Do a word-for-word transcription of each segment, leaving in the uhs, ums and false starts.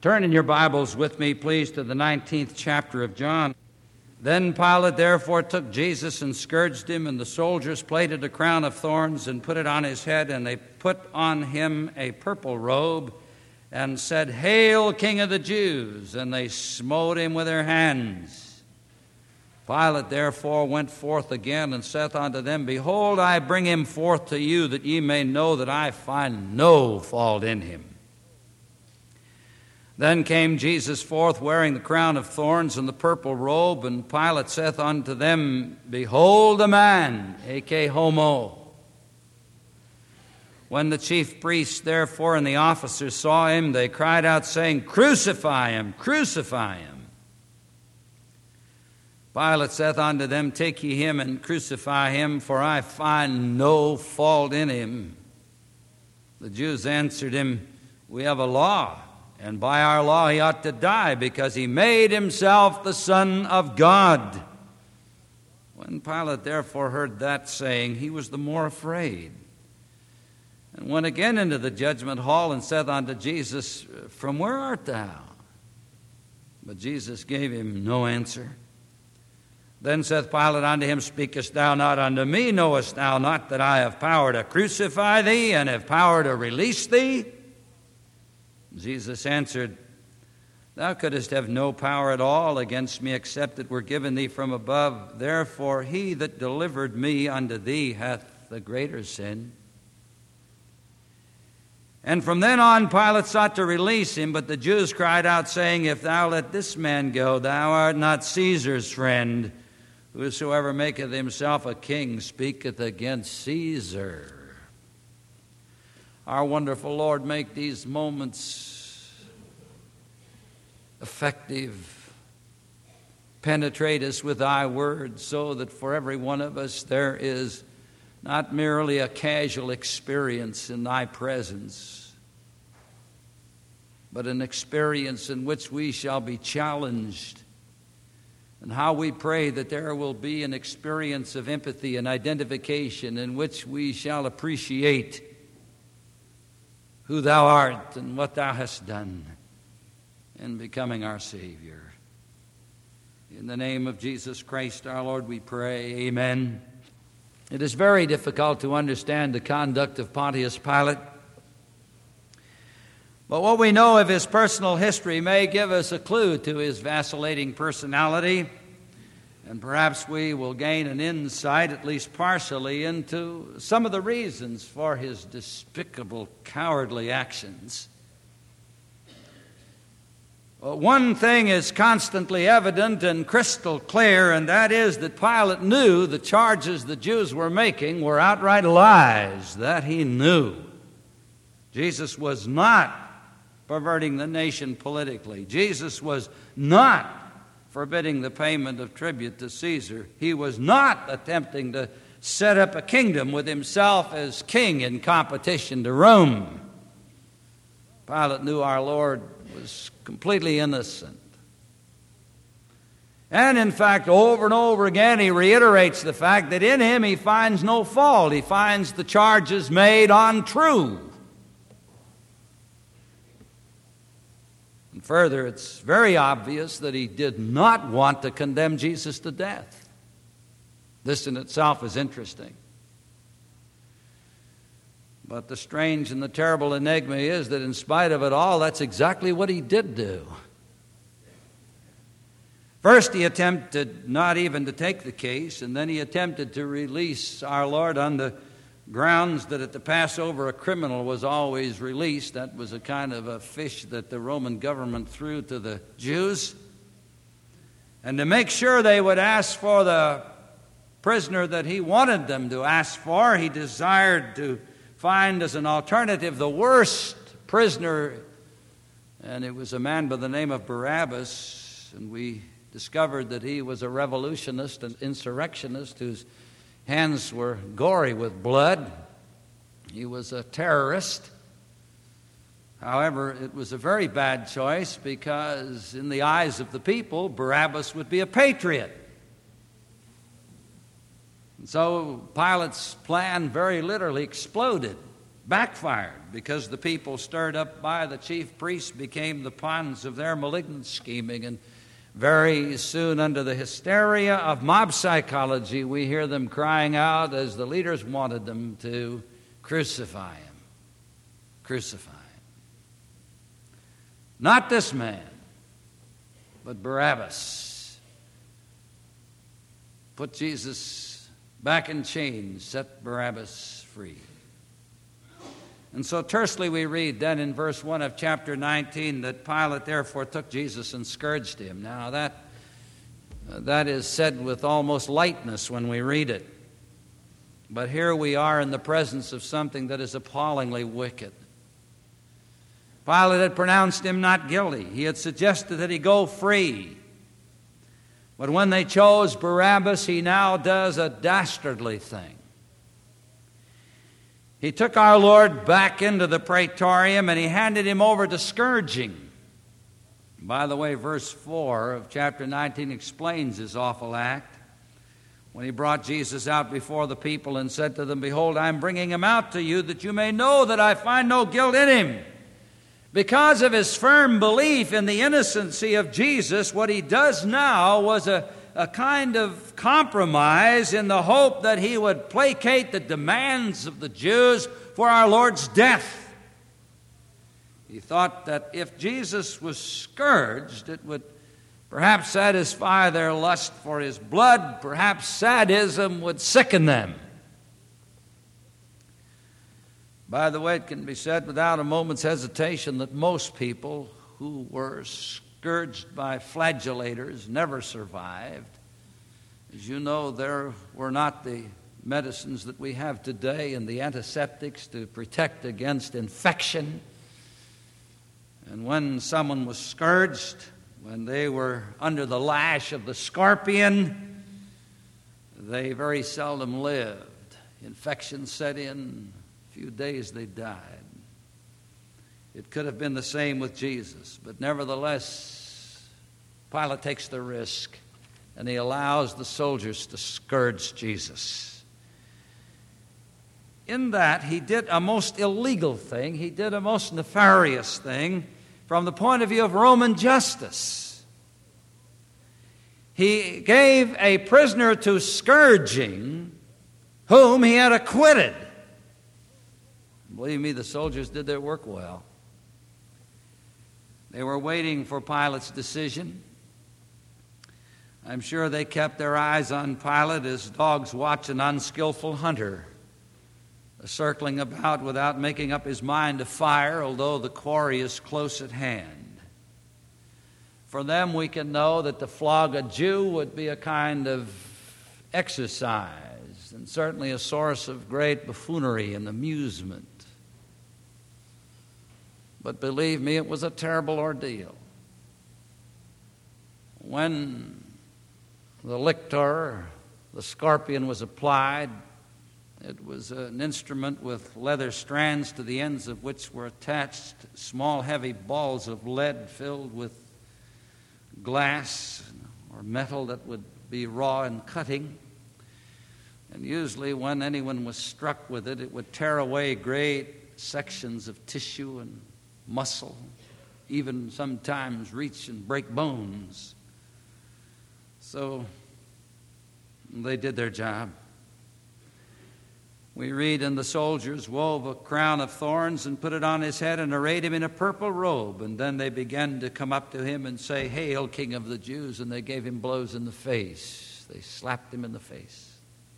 Turn in your Bibles with me, please, to the nineteenth chapter of John. Then Pilate therefore took Jesus and scourged him, and the soldiers plaited a crown of thorns and put it on his head, and they put on him a purple robe and said, "Hail, King of the Jews!" And they smote him with their hands. Pilate therefore went forth again and saith unto them, "Behold, I bring him forth to you, that ye may know that I find no fault in him." Then came Jesus forth, wearing the crown of thorns and the purple robe, and Pilate saith unto them, "Behold the man, aka homo." When the chief priests therefore and the officers saw him, they cried out, saying, "Crucify him, crucify him." Pilate saith unto them, "Take ye him and crucify him, for I find no fault in him." The Jews answered him, "We have a law, and by our law he ought to die, because he made himself the Son of God." When Pilate therefore heard that saying, he was the more afraid, and went again into the judgment hall, and said unto Jesus, "From where art thou?" But Jesus gave him no answer. Then saith Pilate unto him, "Speakest thou not unto me? Knowest thou not that I have power to crucify thee, and have power to release thee?" Jesus answered, "Thou couldst have no power at all against me, except it were given thee from above. Therefore he that delivered me unto thee hath the greater sin." And from then on Pilate sought to release him, but the Jews cried out, saying, "If thou let this man go, thou art not Caesar's friend. Whosoever maketh himself a king speaketh against Caesar." Our wonderful Lord, make these moments effective. Penetrate us with thy word, so that for every one of us there is not merely a casual experience in thy presence, but an experience in which we shall be challenged. And how we pray that there will be an experience of empathy and identification in which we shall appreciate who thou art and what thou hast done in becoming our Savior. In the name of Jesus Christ our Lord we pray, amen. It is very difficult to understand the conduct of Pontius Pilate, but what we know of his personal history may give us a clue to his vacillating personality, and perhaps we will gain an insight, at least partially, into some of the reasons for his despicable, cowardly actions. Well, one thing is constantly evident and crystal clear, and that is that Pilate knew the charges the Jews were making were outright lies. That he knew. Jesus was not perverting the nation politically. Jesus was not forbidding the payment of tribute to Caesar. He was not attempting to set up a kingdom with himself as king in competition to Rome. Pilate knew our Lord was completely innocent. And in fact, over and over again, he reiterates the fact that in him he finds no fault. He finds the charges made untrue. And further, it's very obvious that he did not want to condemn Jesus to death. This in itself is interesting. But the strange and the terrible enigma is that in spite of it all, that's exactly what he did do. First, he attempted not even to take the case, and then he attempted to release our Lord on the grounds that at the Passover a criminal was always released. That was a kind of a fish that the Roman government threw to the Jews. And to make sure they would ask for the prisoner that he wanted them to ask for, he desired to find as an alternative the worst prisoner, and it was a man by the name of Barabbas. And we discovered that he was a revolutionist and insurrectionist whose hands were gory with blood. He was a terrorist. However, it was a very bad choice, because in the eyes of the people, Barabbas would be a patriot. And so Pilate's plan very literally exploded. backfired because the people stirred up by the chief priests became the pawns of their malignant scheming. And very soon, under the hysteria of mob psychology, we hear them crying out, as the leaders wanted them to, "Crucify him, crucify him." Not this man, but Barabbas. Put Jesus back in chains, set Barabbas free. And so tersely we read then in verse one of chapter nineteen that Pilate therefore took Jesus and scourged him. Now that, uh, that is said with almost lightness when we read it. But here we are in the presence of something that is appallingly wicked. Pilate had pronounced him not guilty. He had suggested that he go free. But when they chose Barabbas, he now does a dastardly thing. He took our Lord back into the praetorium and he handed him over to scourging. By the way, verse four of chapter nineteen explains his awful act. When he brought Jesus out before the people and said to them, "Behold, I am bringing him out to you that you may know that I find no guilt in him." Because of his firm belief in the innocency of Jesus, what he does now was a, a kind of compromise in the hope that he would placate the demands of the Jews for our Lord's death. He thought that if Jesus was scourged, it would perhaps satisfy their lust for his blood. Perhaps sadism would sicken them. By the way, it can be said without a moment's hesitation that most people who were scourged by flagellators never survived. As you know, there were not the medicines that we have today and the antiseptics to protect against infection. And when someone was scourged, when they were under the lash of the scorpion, they very seldom lived. Infection set in. Few days they died. It could have been the same with Jesus, but nevertheless, Pilate takes the risk and he allows the soldiers to scourge Jesus. In that, he did a most illegal thing. He did a most nefarious thing from the point of view of Roman justice. He gave a prisoner to scourging whom he had acquitted. Believe me, the soldiers did their work well. They were waiting for Pilate's decision. I'm sure they kept their eyes on Pilate as dogs watch an unskillful hunter, circling about without making up his mind to fire, although the quarry is close at hand. For them, we can know that to flog a Jew would be a kind of exercise and certainly a source of great buffoonery and amusement. But believe me, it was a terrible ordeal. When the lictor, the scorpion, was applied, it was an instrument with leather strands to the ends of which were attached small heavy balls of lead filled with glass or metal that would be raw and cutting. And usually when anyone was struck with it, it would tear away great sections of tissue and muscle, even sometimes reach and break bones. So they did their job. We read, and the soldiers wove a crown of thorns and put it on his head and arrayed him in a purple robe. And then they began to come up to him and say, "Hail, King of the Jews!" And they gave him blows in the face. They slapped him in the face.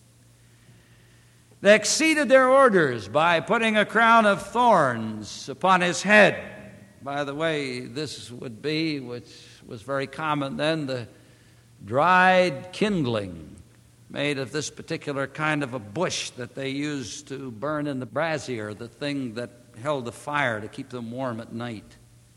They exceeded their orders by putting a crown of thorns upon his head. By the way, this would be, which was very common then, the dried kindling made of this particular kind of a bush that they used to burn in the brazier, the thing that held the fire to keep them warm at night.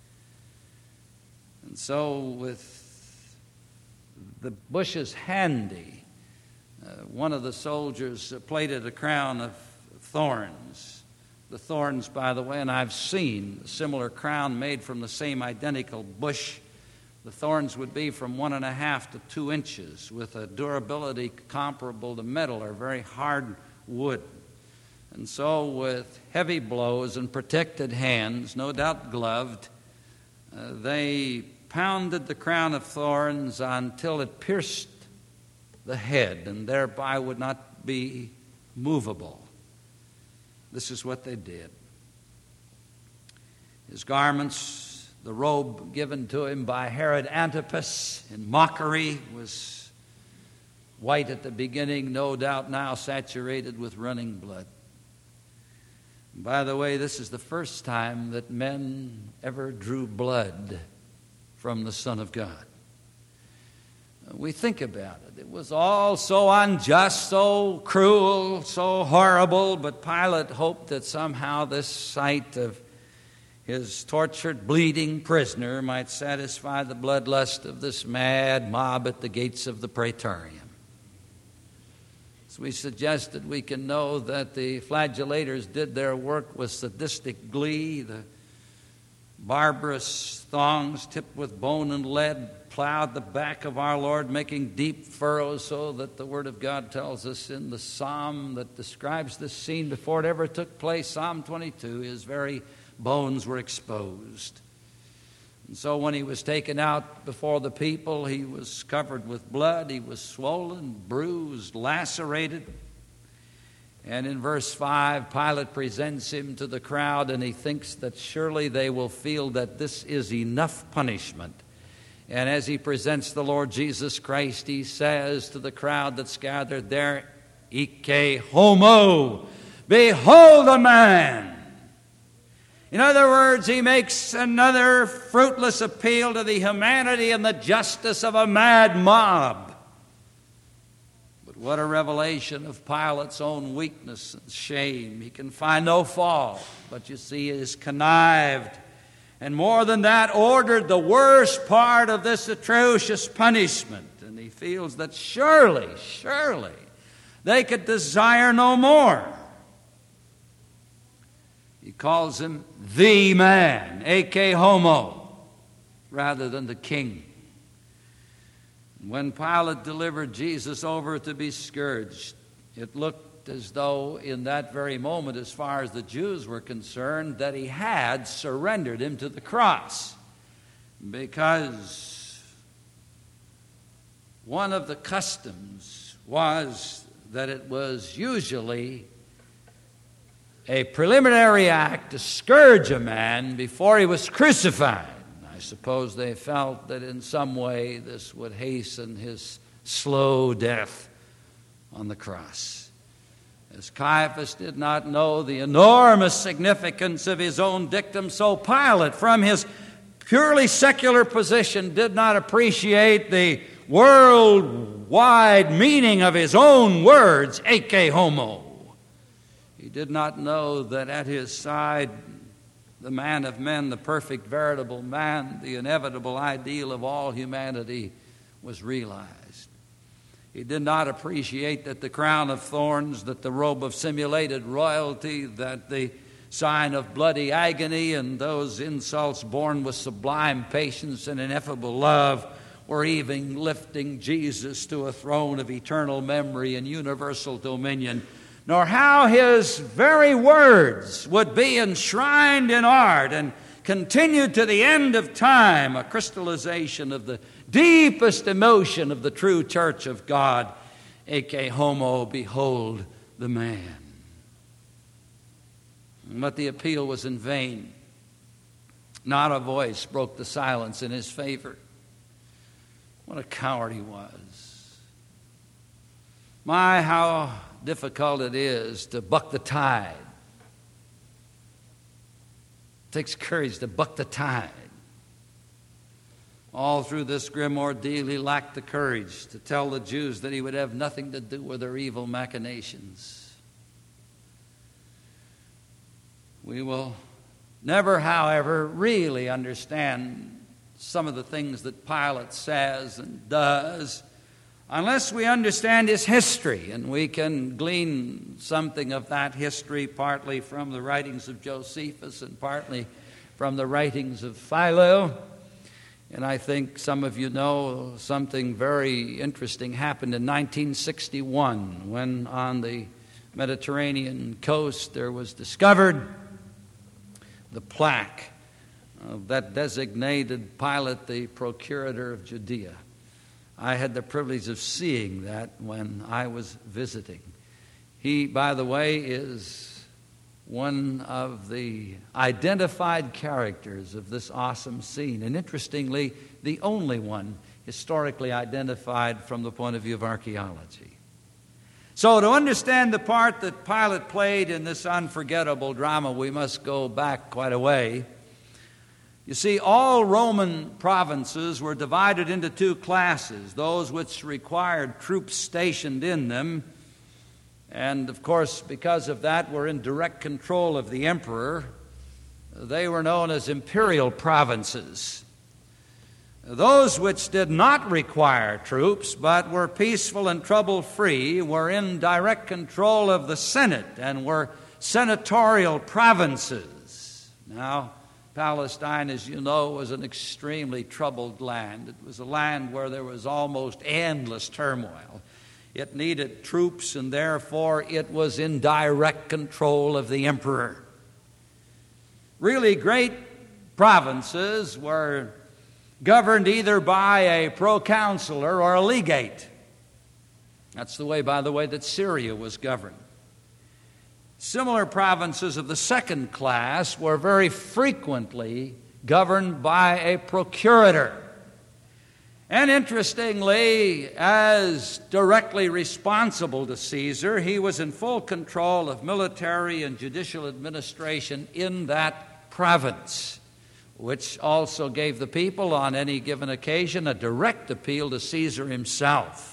And so with the bushes handy, Uh, one of the soldiers uh, plaited a crown of thorns. The thorns, by the way, and I've seen a similar crown made from the same identical bush. The thorns would be from one and a half to two inches with a durability comparable to metal or very hard wood. And so with heavy blows and protected hands, no doubt gloved, uh, they pounded the crown of thorns until it pierced the head and thereby would not be movable. This is what they did. His garments, the robe given to him by Herod Antipas in mockery, was white at the beginning, no doubt now saturated with running blood. By the way, this is the first time that men ever drew blood from the Son of God. We think about it. It was all so unjust, so cruel, so horrible, but Pilate hoped that somehow this sight of his tortured, bleeding prisoner might satisfy the bloodlust of this mad mob at the gates of the Praetorium. As we suggested, we can know that the flagellators did their work with sadistic glee. The barbarous thongs tipped with bone and lead plowed the back of our Lord, making deep furrows, so that the Word of God tells us in the psalm that describes this scene before it ever took place, Psalm twenty-two, his very bones were exposed. And so when he was taken out before the people, he was covered with blood, he was swollen, bruised, lacerated. And in verse five, Pilate presents him to the crowd, and he thinks that surely they will feel that this is enough punishment. And as he presents the Lord Jesus Christ, he says to the crowd that's gathered there, Ike homo, behold a man. In other words, he makes another fruitless appeal to the humanity and the justice of a mad mob. But what a revelation of Pilate's own weakness and shame. He can find no fault, but you see, he is connived. And more than that, ordered the worst part of this atrocious punishment. And he feels that surely, surely, they could desire no more. He calls him the man, aka homo, rather than the king. When Pilate delivered Jesus over to be scourged, it looked as though in that very moment, as far as the Jews were concerned, that he had surrendered him to the cross. Because one of the customs was that it was usually a preliminary act to scourge a man before he was crucified. I suppose they felt that in some way this would hasten his slow death on the cross. As Caiaphas did not know the enormous significance of his own dictum, so Pilate, from his purely secular position, did not appreciate the worldwide meaning of his own words, eke homo. He did not know that at his side, the man of men, the perfect, veritable man, the inevitable ideal of all humanity, was realized. He did not appreciate that the crown of thorns, that the robe of simulated royalty, that the sign of bloody agony, and those insults borne with sublime patience and ineffable love were even lifting Jesus to a throne of eternal memory and universal dominion, nor how his very words would be enshrined in art and continued to the end of time, a crystallization of the deepest emotion of the true church of God, aka homo, behold the man. But the appeal was in vain. Not a voice broke the silence in his favor. What a coward he was. My, how difficult it is to buck the tide. It takes courage to buck the tide. All through this grim ordeal, he lacked the courage to tell the Jews that he would have nothing to do with their evil machinations. We will never, however, really understand some of the things that Pilate says and does unless we understand his history, and we can glean something of that history partly from the writings of Josephus and partly from the writings of Philo. And I think some of you know something very interesting happened in nineteen sixty-one when on the Mediterranean coast, there was discovered the plaque uh, that designated Pilate the procurator of Judea. I had the privilege of seeing that when I was visiting. He, by the way, is one of the identified characters of this awesome scene, and interestingly, the only one historically identified from the point of view of archaeology. So to understand the part that Pilate played in this unforgettable drama, we must go back quite a way. You see, all Roman provinces were divided into two classes, those which required troops stationed in them, and of course, because of that, were in direct control of the emperor. They were known as imperial provinces. Those which did not require troops but were peaceful and trouble-free were in direct control of the Senate and were senatorial provinces. Now, Palestine, as you know, was an extremely troubled land. It was a land where there was almost endless turmoil. It needed troops, and therefore it was in direct control of the emperor. Really great provinces were governed either by a proconsular or a legate. That's the way, by the way, that Syria was governed. Similar provinces of the second class were very frequently governed by a procurator. And interestingly, as directly responsible to Caesar, he was in full control of military and judicial administration in that province, which also gave the people on any given occasion a direct appeal to Caesar himself.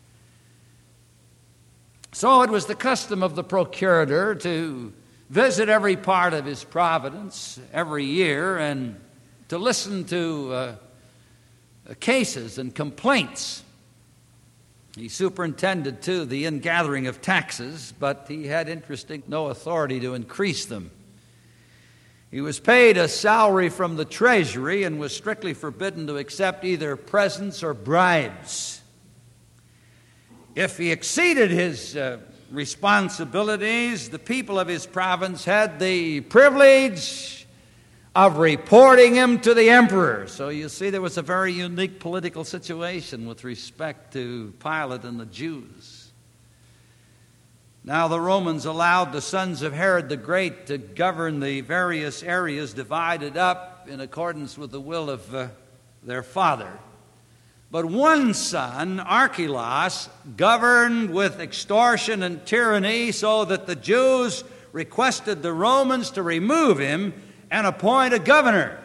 So it was the custom of the procurator to visit every part of his province every year and to listen to uh, cases and complaints. He superintended, too, the ingathering of taxes, but he had, interesting, no authority to increase them. He was paid a salary from the treasury and was strictly forbidden to accept either presents or bribes. If he exceeded his uh, responsibilities, the people of his province had the privilege of reporting him to the emperor. So you see, there was a very unique political situation with respect to Pilate and the Jews. Now the Romans allowed the sons of Herod the Great to govern the various areas divided up in accordance with the will of uh, their father. But one son, Archelaus, governed with extortion and tyranny so that the Jews requested the Romans to remove him and appoint a governor.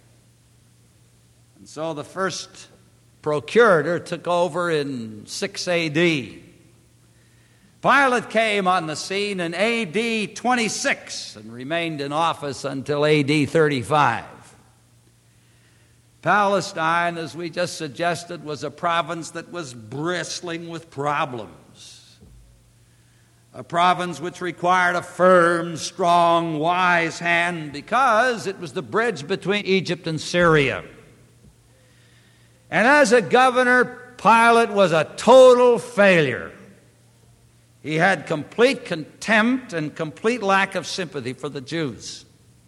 And so the first procurator took over in six A D Pilate came on the scene in A D twenty-six and remained in office until A D thirty-five. Palestine, as we just suggested, was a province that was bristling with problems. A province which required a firm, strong, wise hand because it was the bridge between Egypt and Syria. And as a governor, Pilate was a total failure. He had complete contempt and complete lack of sympathy for the Jews.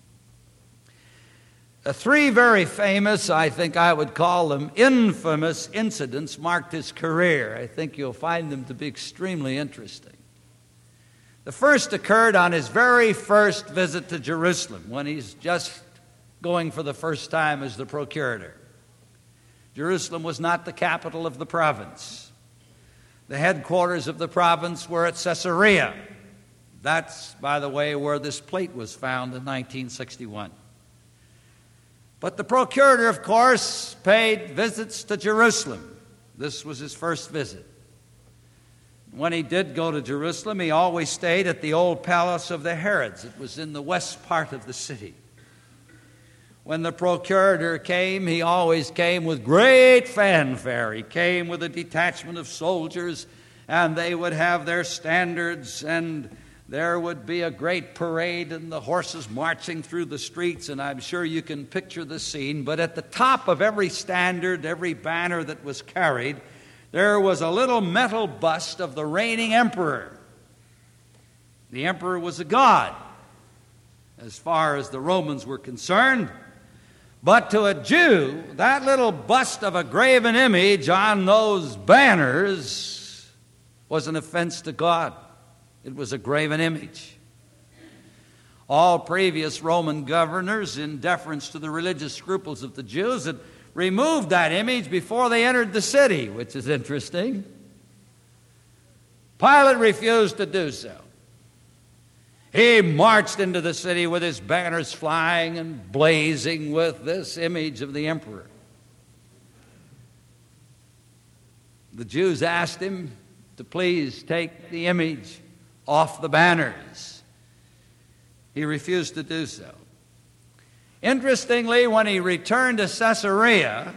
Uh, three very famous, I think I would call them infamous incidents marked his career. I think you'll find them to be extremely interesting. The first occurred on his very first visit to Jerusalem, when he's just going for the first time as the procurator. Jerusalem was not the capital of the province. The headquarters of the province were at Caesarea. That's, by the way, where this plate was found in nineteen sixty-one. But the procurator, of course, paid visits to Jerusalem. This was his first visit. When he did go to Jerusalem, he always stayed at the old palace of the Herods. It was in the west part of the city. When the procurator came, he always came with great fanfare. He came with a detachment of soldiers, and they would have their standards, and there would be a great parade and the horses marching through the streets, and I'm sure you can picture the scene. But at the top of every standard, every banner that was carried, there was a little metal bust of the reigning emperor. The emperor was a god, as far as the Romans were concerned. But to a Jew, that little bust of a graven image on those banners was an offense to God. It was a graven image. All previous Roman governors, in deference to the religious scruples of the Jews, had removed that image before they entered the city, which is interesting. Pilate refused to do so. He marched into the city with his banners flying and blazing with this image of the emperor. The Jews asked him to please take the image off the banners. He refused to do so. Interestingly, when he returned to Caesarea,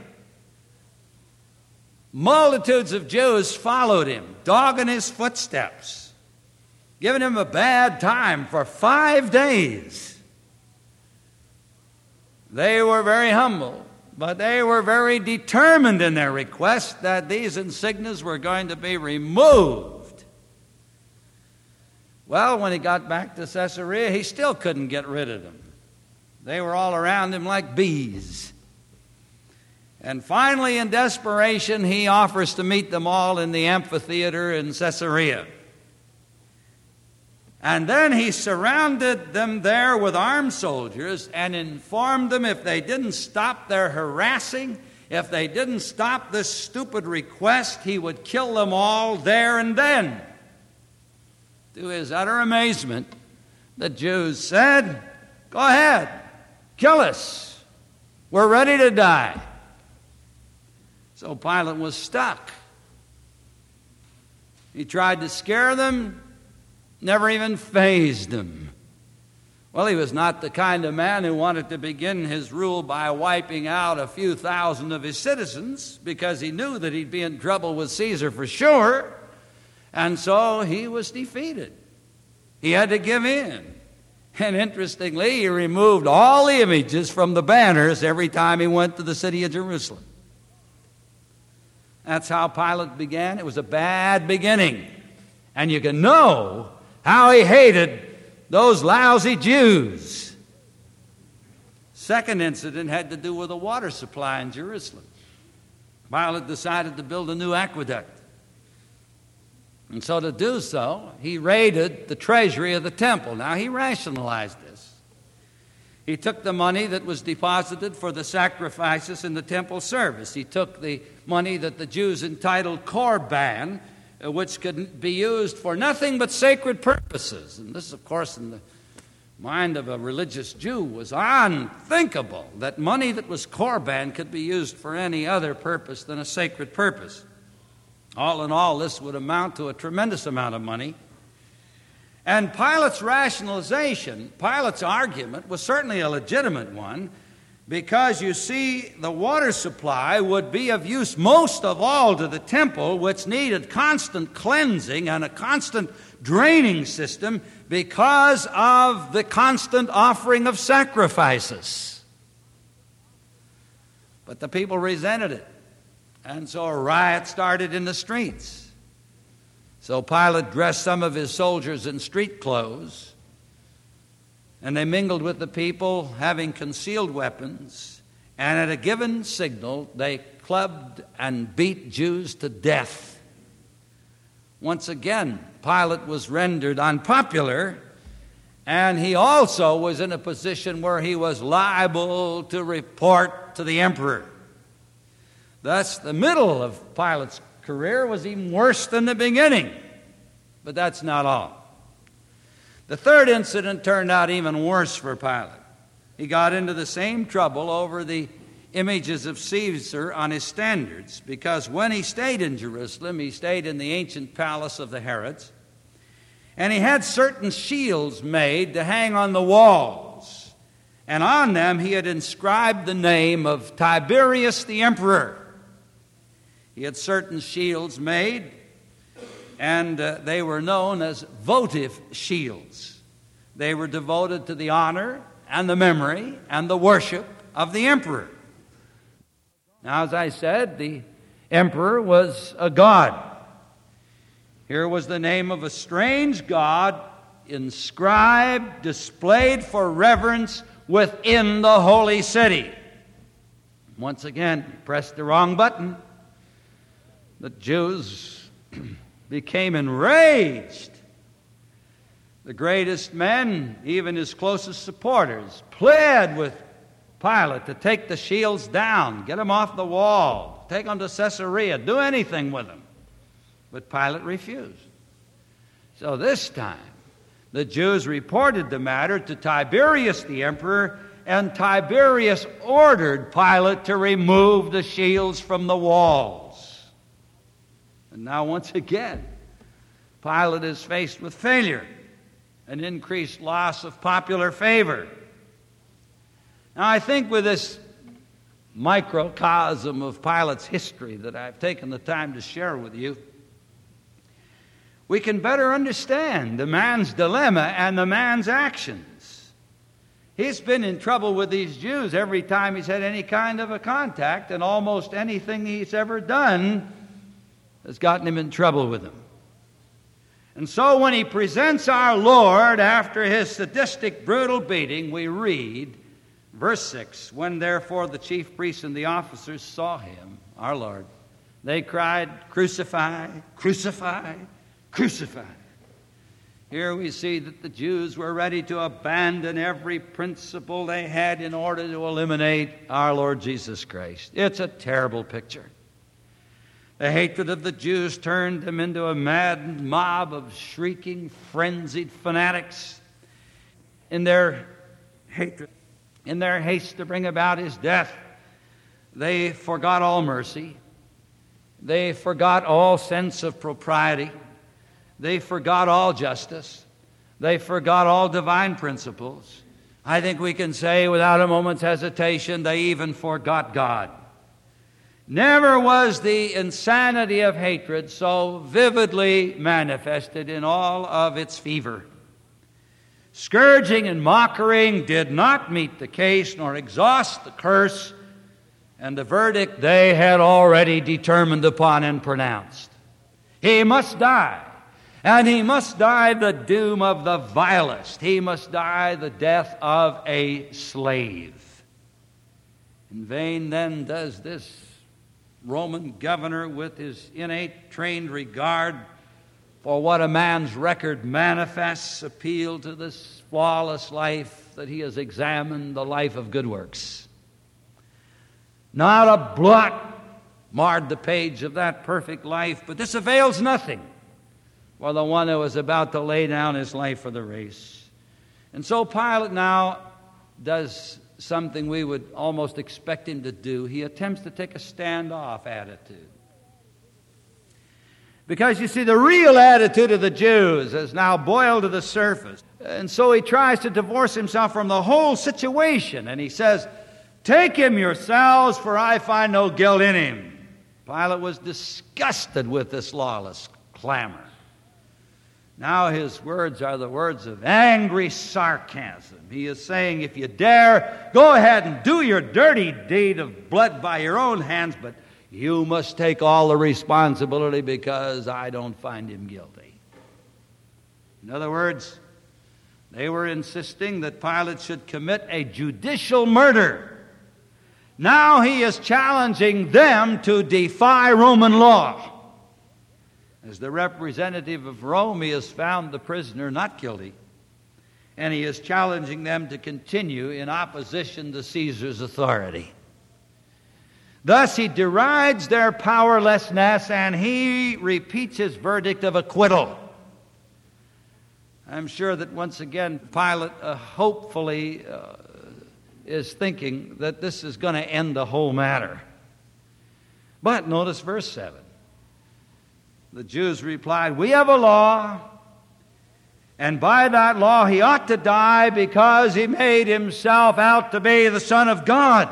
multitudes of Jews followed him, dogging his footsteps, giving him a bad time for five days. They were very humble, but they were very determined in their request that these insignias were going to be removed. Well, when he got back to Caesarea, he still couldn't get rid of them. They were all around him like bees. And finally, in desperation, he offers to meet them all in the amphitheater in Caesarea. And then he surrounded them there with armed soldiers and informed them if they didn't stop their harassing, if they didn't stop this stupid request, he would kill them all there and then. To his utter amazement, the Jews said, "Go ahead, kill us. We're ready to die." So Pilate was stuck. He tried to scare them, never even fazed them. Well, he was not the kind of man who wanted to begin his rule by wiping out a few thousand of his citizens, because he knew that he'd be in trouble with Caesar for sure. And so he was defeated. He had to give in. And interestingly, he removed all the images from the banners every time he went to the city of Jerusalem. That's how Pilate began. It was a bad beginning. And you can know how he hated those lousy Jews. Second incident had to do with a water supply in Jerusalem. Pilate decided to build a new aqueduct. And so to do so, he raided the treasury of the temple. Now, he rationalized this. He took the money that was deposited for the sacrifices in the temple service. He took the money that the Jews entitled korban, which could be used for nothing but sacred purposes. And this, of course, in the mind of a religious Jew was unthinkable, that money that was korban could be used for any other purpose than a sacred purpose. All in all, this would amount to a tremendous amount of money. And Pilate's rationalization, Pilate's argument, was certainly a legitimate one, because, you see, the water supply would be of use most of all to the temple, which needed constant cleansing and a constant draining system because of the constant offering of sacrifices. But the people resented it, and so a riot started in the streets. So Pilate dressed some of his soldiers in street clothes, and they mingled with the people, having concealed weapons, and at a given signal, they clubbed and beat Jews to death. Once again, Pilate was rendered unpopular, and he also was in a position where he was liable to report to the emperor. Thus, the middle of Pilate's career was even worse than the beginning. But that's not all. The third incident turned out even worse for Pilate. He got into the same trouble over the images of Caesar on his standards, because when he stayed in Jerusalem, he stayed in the ancient palace of the Herods, and he had certain shields made to hang on the walls, and on them he had inscribed the name of Tiberius the emperor. He had certain shields made, and uh, they were known as votive shields. They were devoted to the honor and the memory and the worship of the emperor. Now, as I said, the emperor was a god. Here was the name of a strange god inscribed, displayed for reverence within the holy city. Once again, he pressed the wrong button. The Jews became enraged. The greatest men, even his closest supporters, pled with Pilate to take the shields down, get them off the wall, take them to Caesarea, do anything with them. But Pilate refused. So this time, the Jews reported the matter to Tiberius the emperor, and Tiberius ordered Pilate to remove the shields from the walls. And now once again, Pilate is faced with failure, an increased loss of popular favor. Now I think with this microcosm of Pilate's history that I've taken the time to share with you, we can better understand the man's dilemma and the man's actions. He's been in trouble with these Jews every time he's had any kind of a contact, and almost anything he's ever done has gotten him in trouble with them. And so when he presents our Lord after his sadistic, brutal beating, we read, verse six, "When therefore the chief priests and the officers saw him," our Lord, "they cried, 'Crucify, crucify, crucify.'" Here we see that the Jews were ready to abandon every principle they had in order to eliminate our Lord Jesus Christ. It's a terrible picture. The hatred of the Jews turned them into a mad mob of shrieking, frenzied fanatics. In their hatred, in their haste to bring about his death, they forgot all mercy. They forgot all sense of propriety. They forgot all justice. They forgot all divine principles. I think we can say without a moment's hesitation, they even forgot God. Never was the insanity of hatred so vividly manifested in all of its fever. Scourging and mocking did not meet the case nor exhaust the curse, and the verdict they had already determined upon and pronounced. He must die, and he must die the doom of the vilest. He must die the death of a slave. In vain then does this Roman governor, with his innate trained regard for what a man's record manifests, appeal to this flawless life that he has examined, the life of good works. Not a blot marred the page of that perfect life, but this avails nothing for the one who is about to lay down his life for the race. And so Pilate now does something we would almost expect him to do. He attempts to take a standoff attitude. Because you see, the real attitude of the Jews has now boiled to the surface. And so he tries to divorce himself from the whole situation. And he says, "Take him yourselves, for I find no guilt in him." Pilate was disgusted with this lawless clamor. Now his words are the words of angry sarcasm. He is saying, if you dare, go ahead and do your dirty deed of blood by your own hands, but you must take all the responsibility because I don't find him guilty. In other words, they were insisting that Pilate should commit a judicial murder. Now he is challenging them to defy Roman law. As the representative of Rome, he has found the prisoner not guilty, and he is challenging them to continue in opposition to Caesar's authority. Thus, he derides their powerlessness, and he repeats his verdict of acquittal. I'm sure that once again, Pilate uh, hopefully uh, is thinking that this is going to end the whole matter. But notice verse seven. The Jews replied, "We have a law, and by that law he ought to die because he made himself out to be the Son of God."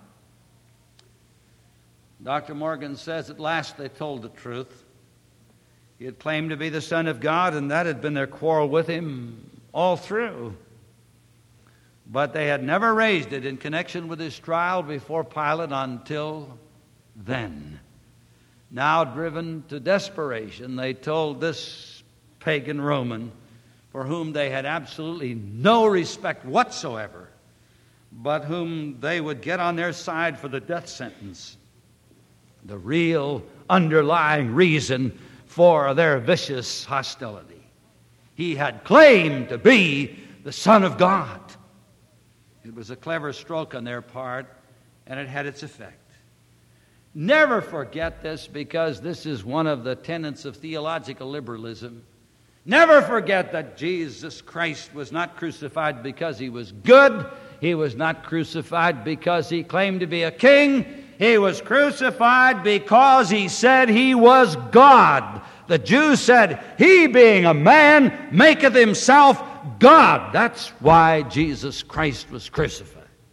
Doctor Morgan says at last they told the truth. He had claimed to be the Son of God, and that had been their quarrel with him all through. But they had never raised it in connection with his trial before Pilate until then. Now driven to desperation, they told this pagan Roman, for whom they had absolutely no respect whatsoever, but whom they would get on their side for the death sentence. The real underlying reason for their vicious hostility. He had claimed to be the Son of God. It was a clever stroke on their part, and it had its effect. Never forget this, because this is one of the tenets of theological liberalism. Never forget that Jesus Christ was not crucified because he was good. He was not crucified because he claimed to be a king. He was crucified because he said he was God. The Jews said, he being a man maketh himself God. That's why Jesus Christ was crucified.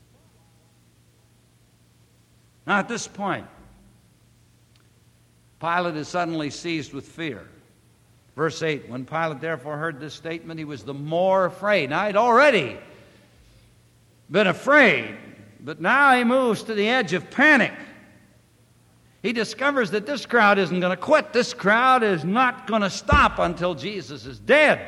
Now at this point, Pilate is suddenly seized with fear. Verse eight, when Pilate therefore heard this statement, he was the more afraid. Now he'd already been afraid, but now he moves to the edge of panic. He discovers that this crowd isn't going to quit. This crowd is not going to stop until Jesus is dead.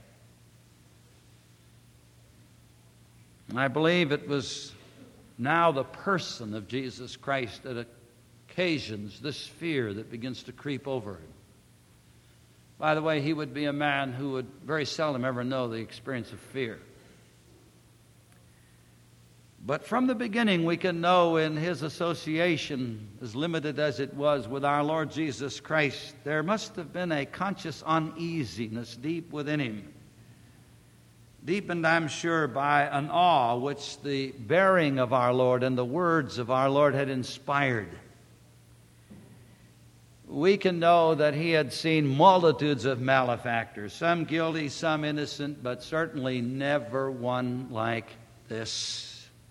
I believe it was now the person of Jesus Christ that occasions this fear that begins to creep over him. By the way, he would be a man who would very seldom ever know the experience of fear. But from the beginning, we can know in his association, as limited as it was with our Lord Jesus Christ, there must have been a conscious uneasiness deep within him. Deepened, I'm sure, by an awe which the bearing of our Lord and the words of our Lord had inspired. We can know that he had seen multitudes of malefactors, some guilty, some innocent, but certainly never one like this.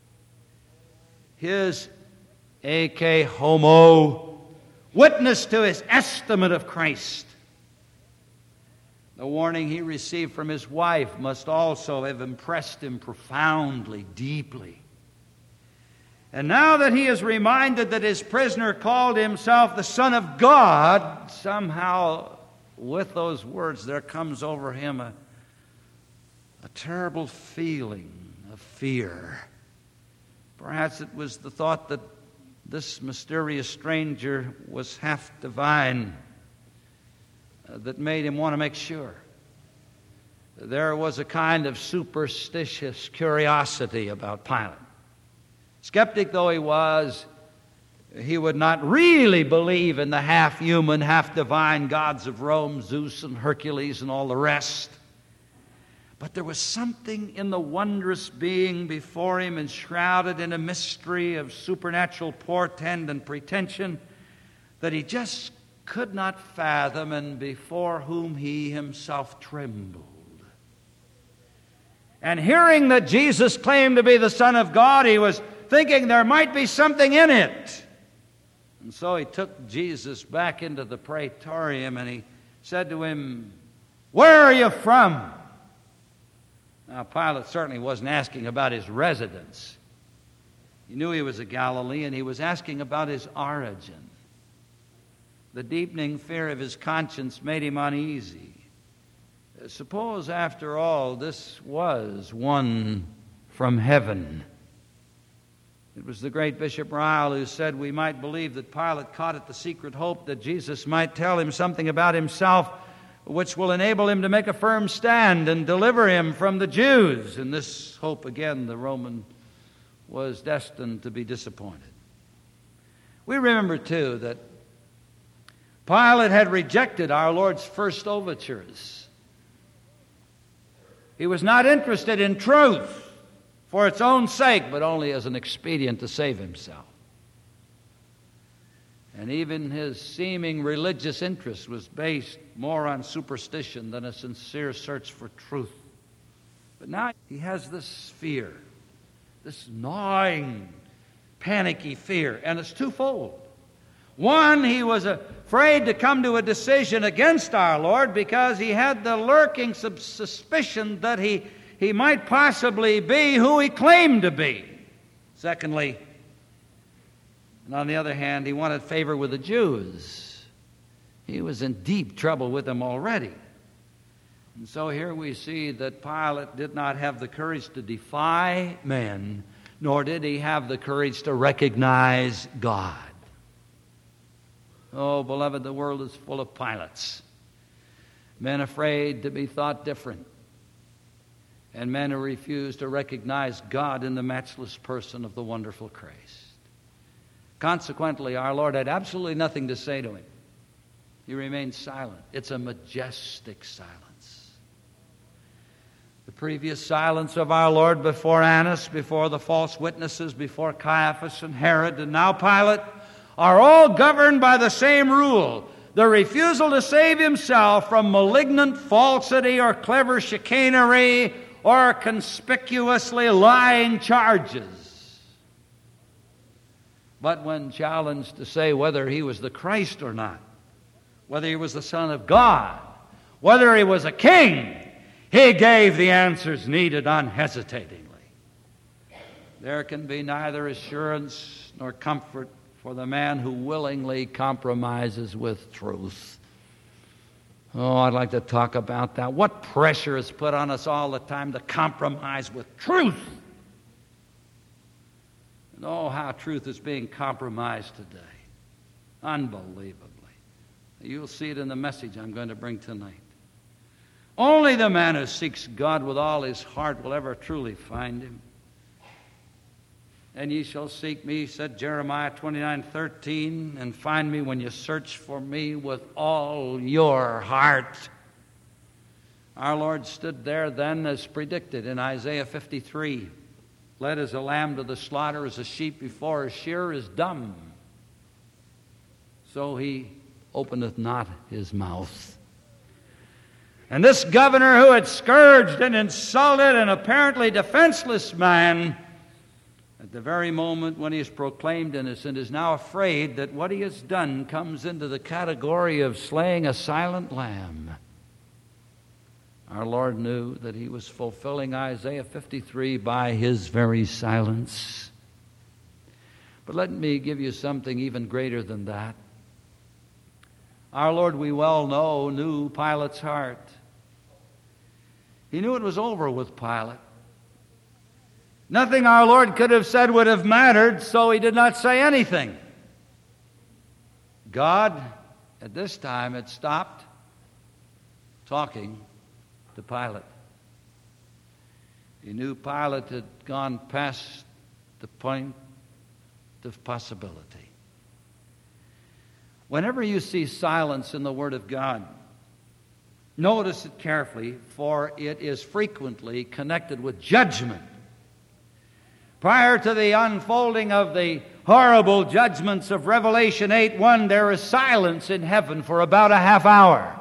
His eke homo, witness to his estimate of Christ. The warning he received from his wife must also have impressed him profoundly, deeply. And now that he is reminded that his prisoner called himself the Son of God, somehow with those words there comes over him a, a terrible feeling of fear. Perhaps it was the thought that this mysterious stranger was half divine uh, that made him want to make sure. There was a kind of superstitious curiosity about Pilate. Skeptic though he was, he would not really believe in the half-human, half-divine gods of Rome, Zeus and Hercules and all the rest. But there was something in the wondrous being before him, enshrouded in a mystery of supernatural portend and pretension, that he just could not fathom, and before whom he himself trembled. And hearing that Jesus claimed to be the Son of God, he was thinking there might be something in it. And so he took Jesus back into the praetorium and he said to him, "Where are you from?" Now, Pilate certainly wasn't asking about his residence. He knew he was a Galilean. He was asking about his origin. The deepening fear of his conscience made him uneasy. Suppose, after all, this was one from heaven. It was the great Bishop Ryle who said we might believe that Pilate caught at the secret hope that Jesus might tell him something about himself which will enable him to make a firm stand and deliver him from the Jews. In this hope, again, the Roman was destined to be disappointed. We remember, too, that Pilate had rejected our Lord's first overtures. He was not interested in truth for its own sake, but only as an expedient to save himself. And even his seeming religious interest was based more on superstition than a sincere search for truth. But now he has this fear, this gnawing, panicky fear, and it's twofold. One, he was afraid to come to a decision against our Lord because he had the lurking suspicion that he, he might possibly be who he claimed to be. Secondly, and on the other hand, he wanted favor with the Jews. He was in deep trouble with them already. And so here we see that Pilate did not have the courage to defy men, nor did he have the courage to recognize God. Oh, beloved, the world is full of Pilates. Men afraid to be thought different, and men who refuse to recognize God in the matchless person of the wonderful Christ. Consequently, our Lord had absolutely nothing to say to him. He remained silent. It's a majestic silence. The previous silence of our Lord before Annas, before the false witnesses, before Caiaphas and Herod, and now Pilate, are all governed by the same rule: the refusal to save himself from malignant falsity or clever chicanery or conspicuously lying charges. But when challenged to say whether he was the Christ or not, whether he was the Son of God, whether he was a king, he gave the answers needed unhesitatingly. There can be neither assurance nor comfort for the man who willingly compromises with truth. Oh, I'd like to talk about that. What pressure is put on us all the time to compromise with truth? And oh, how truth is being compromised today. Unbelievably. You'll see it in the message I'm going to bring tonight. Only the man who seeks God with all his heart will ever truly find him. And ye shall seek me, said Jeremiah twenty-nine thirteen, and find me when you search for me with all your heart. Our Lord stood there then as predicted in Isaiah fifty-three. Led as a lamb to the slaughter, as a sheep before his shearer is dumb. So he openeth not his mouth. And this governor who had scourged and insulted an apparently defenseless man, at the very moment when he is proclaimed innocent, is now afraid that what he has done comes into the category of slaying a silent lamb. Our Lord knew that he was fulfilling Isaiah fifty-three by his very silence. But let me give you something even greater than that. Our Lord, we well know, knew Pilate's heart. He knew it was over with Pilate. Nothing our Lord could have said would have mattered, so he did not say anything. God, at this time, had stopped talking to Pilate. He knew Pilate had gone past the point of possibility. Whenever you see silence in the Word of God, notice it carefully, for it is frequently connected with judgment. Prior to the unfolding of the horrible judgments of Revelation eight one, there is silence in heaven for about a half hour.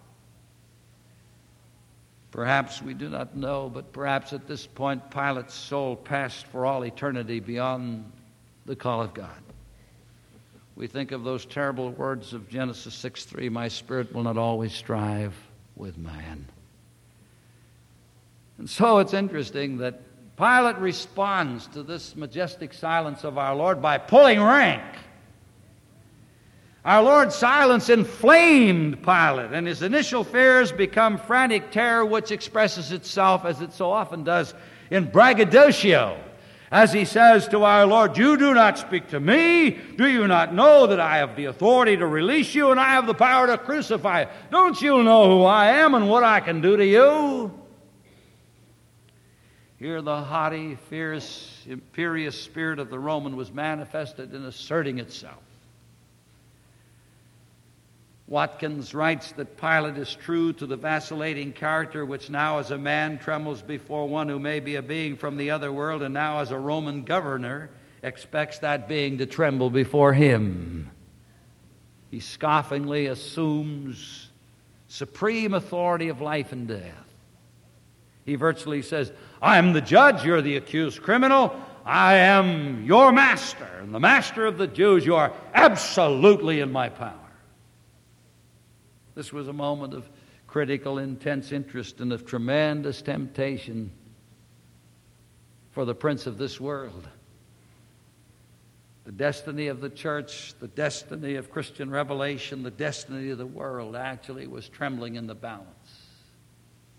Perhaps we do not know, but perhaps at this point Pilate's soul passed for all eternity beyond the call of God. We think of those terrible words of Genesis six three, my spirit will not always strive with man. And so it's interesting that Pilate responds to this majestic silence of our Lord by pulling rank. Our Lord's silence inflamed Pilate, and his initial fears become frantic terror, which expresses itself, as it so often does, in braggadocio. As he says to our Lord, you do not speak to me. Do you not know that I have the authority to release you and I have the power to crucify you? Don't you know who I am and what I can do to you? Here the haughty, fierce, imperious spirit of the Roman was manifested in asserting itself. Watkins writes that Pilate is true to the vacillating character which now as a man trembles before one who may be a being from the other world, and now as a Roman governor expects that being to tremble before him. He scoffingly assumes supreme authority of life and death. He virtually says, I am the judge, you're the accused criminal, I am your master, and the master of the Jews, you are absolutely in my power. This was a moment of critical, intense interest and of tremendous temptation for the prince of this world. The destiny of the church, the destiny of Christian revelation, the destiny of the world actually was trembling in the balance.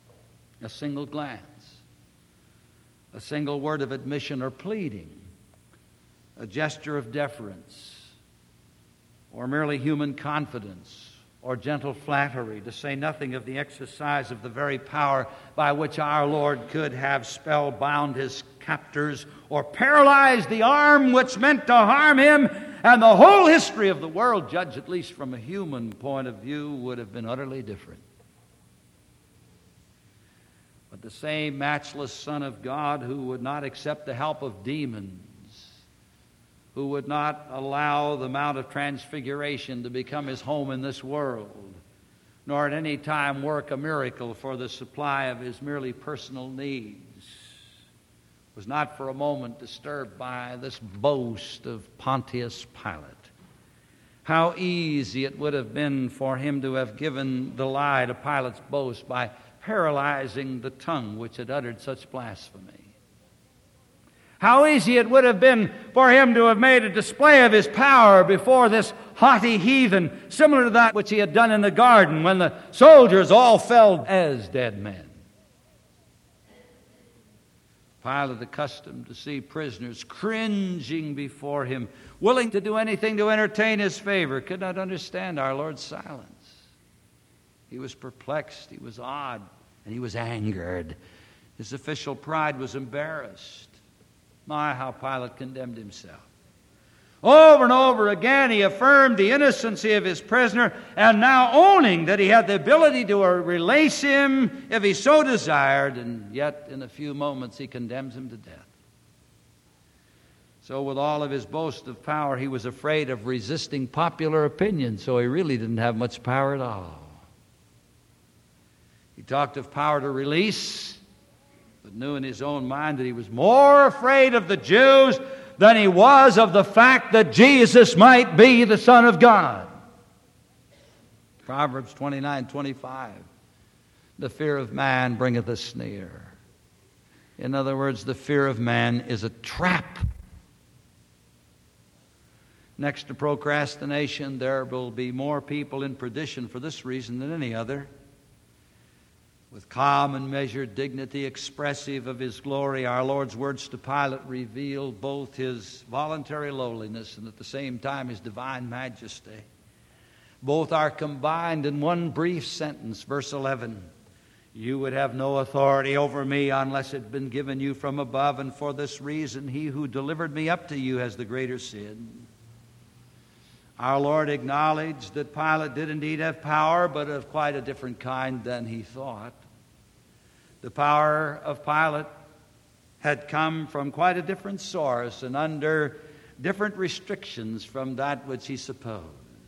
A single glance, a single word of admission or pleading, a gesture of deference, or merely human confidence, or gentle flattery, to say nothing of the exercise of the very power by which our Lord could have spellbound his captors or paralyzed the arm which meant to harm him, and the whole history of the world, judged at least from a human point of view, would have been utterly different. But the same matchless Son of God, who would not accept the help of demons, who would not allow the Mount of Transfiguration to become his home in this world, nor at any time work a miracle for the supply of his merely personal needs, was not for a moment disturbed by this boast of Pontius Pilate. How easy it would have been for him to have given the lie to Pilate's boast by paralyzing the tongue which had uttered such blasphemy. How easy it would have been for him to have made a display of his power before this haughty heathen, similar to that which he had done in the garden when the soldiers all fell as dead men. Pilate, accustomed to see prisoners cringing before him, willing to do anything to entertain his favor, could not understand our Lord's silence. He was perplexed, he was awed, and he was angered. His official pride was embarrassed. My, how Pilate condemned himself. Over and over again he affirmed the innocency of his prisoner, and now owning that he had the ability to release him if he so desired, and yet in a few moments he condemns him to death. So with all of his boast of power, he was afraid of resisting popular opinion, so he really didn't have much power at all. He talked of power to release, but knew in his own mind that he was more afraid of the Jews than he was of the fact that Jesus might be the Son of God. Proverbs twenty-nine twenty-five. The fear of man bringeth a snare. In other words, the fear of man is a trap. Next to procrastination, there will be more people in perdition for this reason than any other. With calm and measured dignity expressive of his glory, our Lord's words to Pilate reveal both his voluntary lowliness and at the same time his divine majesty. Both are combined in one brief sentence, verse eleven. You would have no authority over me unless it had been given you from above, and for this reason he who delivered me up to you has the greater sin. Our Lord acknowledged that Pilate did indeed have power, but of quite a different kind than he thought. The power of Pilate had come from quite a different source and under different restrictions from that which he supposed.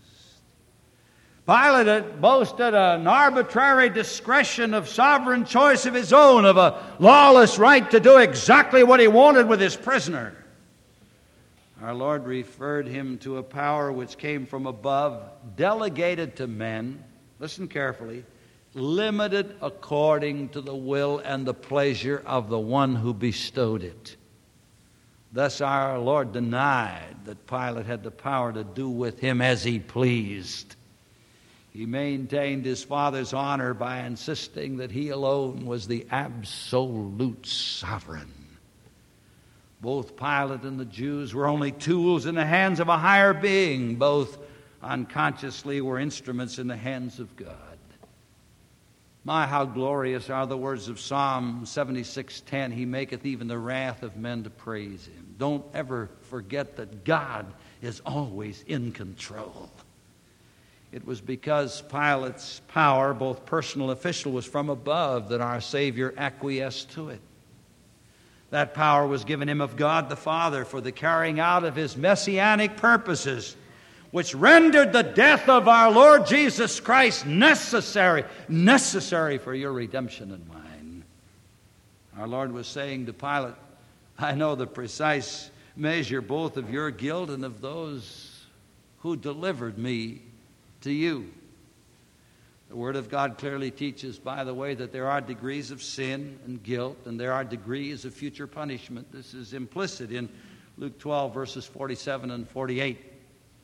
Pilate had boasted an arbitrary discretion of sovereign choice of his own, of a lawless right to do exactly what he wanted with his prisoner. Our Lord referred him to a power which came from above, delegated to men, listen carefully, limited according to the will and the pleasure of the one who bestowed it. Thus our Lord denied that Pilate had the power to do with him as he pleased. He maintained his Father's honor by insisting that he alone was the absolute sovereign. Both Pilate and the Jews were only tools in the hands of a higher being. Both unconsciously were instruments in the hands of God. My, how glorious are the words of Psalm seventy-six ten. He maketh even the wrath of men to praise him. Don't ever forget that God is always in control. It was because Pilate's power, both personal and official, was from above that our Savior acquiesced to it. That power was given him of God the Father for the carrying out of his messianic purposes, which rendered the death of our Lord Jesus Christ necessary, necessary for your redemption and mine. Our Lord was saying to Pilate, I know the precise measure both of your guilt and of those who delivered me to you. The Word of God clearly teaches, by the way, that there are degrees of sin and guilt, and there are degrees of future punishment. This is implicit in Luke twelve, verses forty-seven and forty-eight.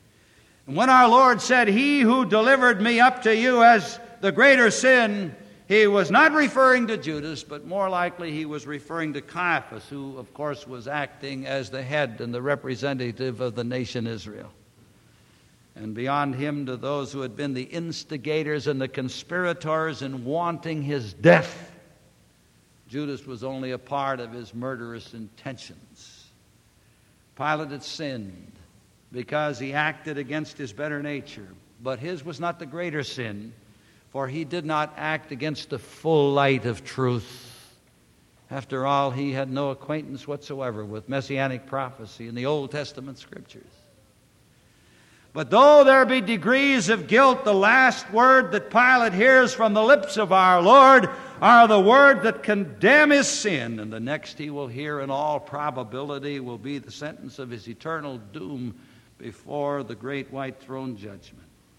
And when our Lord said, he who delivered me up to you has the greater sin, he He was not referring to Judas, but more likely he was referring to Caiaphas, who, of course, was acting as the head and the representative of the nation Israel. And beyond him, to those who had been the instigators and the conspirators in wanting his death, Judas was only a part of his murderous intentions. Pilate had sinned because he acted against his better nature, but his was not the greater sin, for he did not act against the full light of truth. After all, he had no acquaintance whatsoever with messianic prophecy in the Old Testament Scriptures. But though there be degrees of guilt, the last word that Pilate hears from the lips of our Lord are the words that condemn his sin, and the next he will hear in all probability will be the sentence of his eternal doom before the great white throne judgment.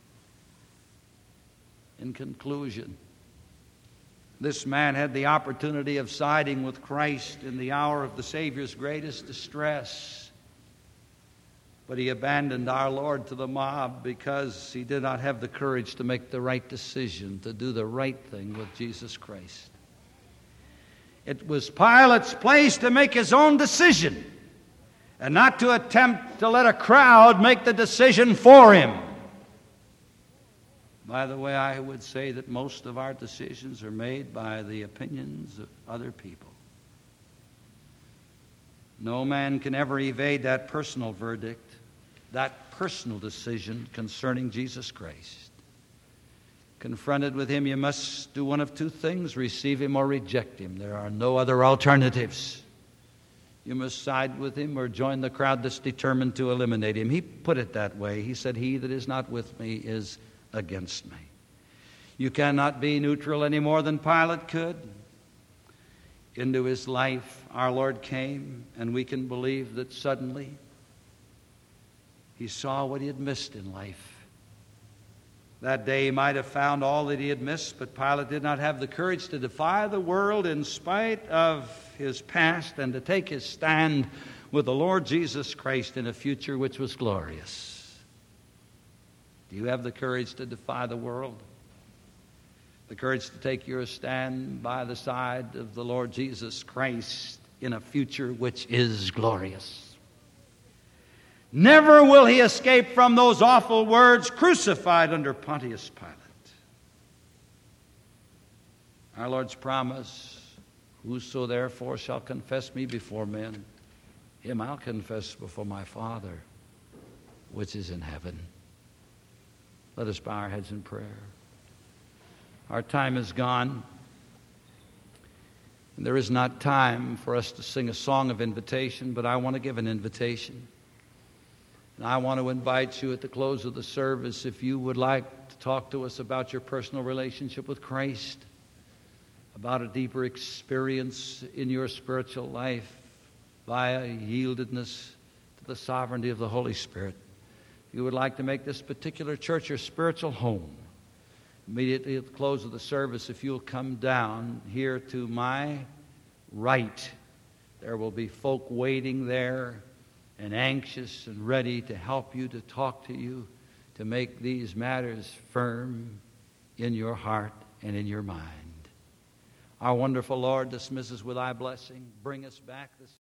In conclusion, this man had the opportunity of siding with Christ in the hour of the Savior's greatest distress. But he abandoned our Lord to the mob because he did not have the courage to make the right decision, to do the right thing with Jesus Christ. It was Pilate's place to make his own decision and not to attempt to let a crowd make the decision for him. By the way, I would say that most of our decisions are made by the opinions of other people. No man can ever evade that personal verdict, that personal decision concerning Jesus Christ. Confronted with him, you must do one of two things: receive him or reject him. There are no other alternatives. You must side with him or join the crowd that's determined to eliminate him. He put it that way. He said, "He that is not with me is against me." You cannot be neutral any more than Pilate could. Into his life our Lord came, and we can believe that suddenly he saw what he had missed in life. That day he might have found all that he had missed, but Pilate did not have the courage to defy the world in spite of his past and to take his stand with the Lord Jesus Christ in a future which was glorious. Do you have the courage to defy the world? The courage to take your stand by the side of the Lord Jesus Christ in a future which is glorious? Never will he escape from those awful words, "Crucified under Pontius Pilate." Our Lord's promise, "Whoso therefore shall confess me before men, him I'll confess before my Father, which is in heaven." Let us bow our heads in prayer. Our time is gone, and there is not time for us to sing a song of invitation, but I want to give an invitation. And I want to invite you at the close of the service, if you would like to talk to us about your personal relationship with Christ, about a deeper experience in your spiritual life via yieldedness to the sovereignty of the Holy Spirit. If you would like to make this particular church your spiritual home, immediately at the close of the service, if you'll come down here to my right, there will be folk waiting there and anxious and ready to help you, to talk to you, to make these matters firm in your heart and in your mind. Our wonderful Lord, dismiss us with thy blessing. Bring us back this